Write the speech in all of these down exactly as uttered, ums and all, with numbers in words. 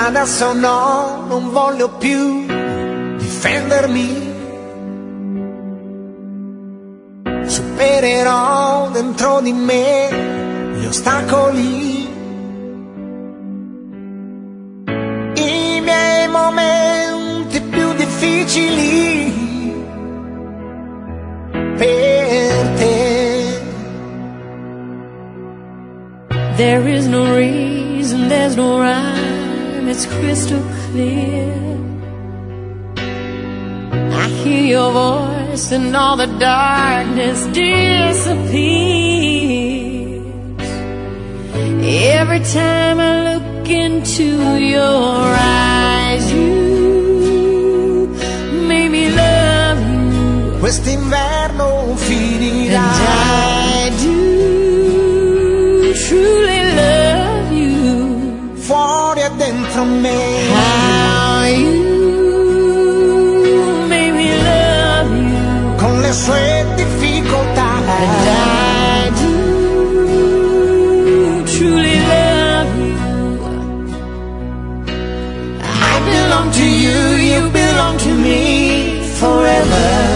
Adesso no, non voglio più difendermi. Supererò dentro di me gli ostacoli, i miei momenti più difficili per te. There is no reason, there's no rhyme, it's crystal clear. I hear your voice and all the darkness disappears. Every time I look into your eyes, you make me love you. Quest'inverno finirà. And I do truly love you. Fuori e dentro me. How you sue difficoltà. And I do truly love you. I belong to you, you belong to me forever.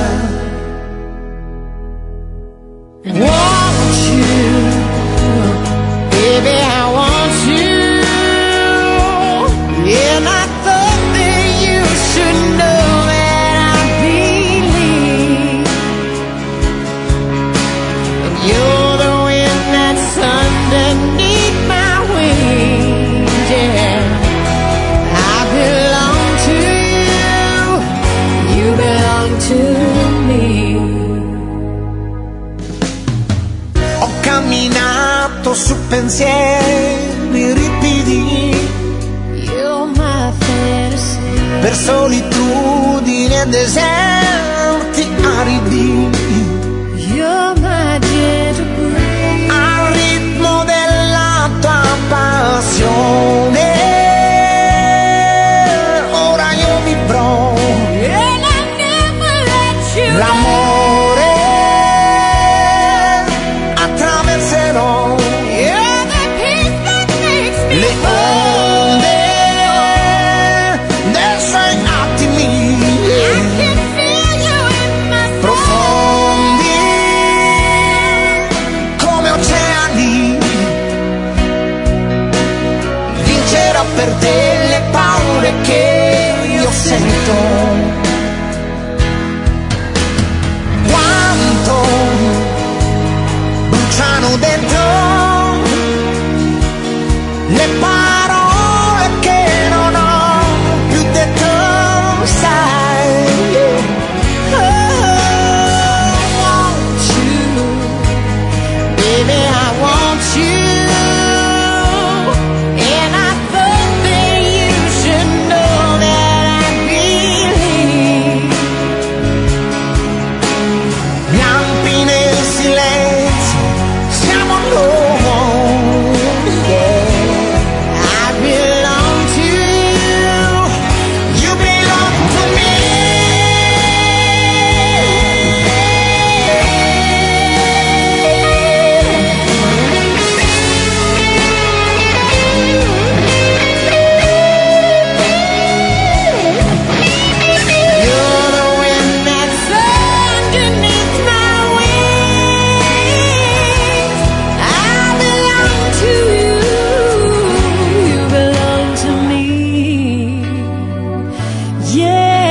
Want you, baby, I want you. And I thought that you should know that I believe. You're the wind that's underneath my wings, yeah. I belong to you, you belong to me. Ho camminato su pensieri ripidi, You're my fantasy. per solitudini e deserti aridi. You're my gentle breeze. Al ritmo della tua passione, ora io vivrò. And I never let you L'amore attraverserò. You're the peace that makes me Le onde dei suoi attimi I can feel you in my soul. profondi come oceani. Vincerò per te le paure che io sento. Quanto bruciano dentro le parole che non ho più detto, sai. Oh, I want you, baby, I want you. And I thought that you should know that I believe. Lampi nel silenzio, siamo noi, yeah. I belong to you, You belong to me. You're the wind that's underneath my wings. I belong to you, you belong to me.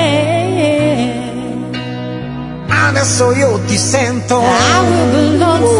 Yeah, Adesso io ti sento. I will belong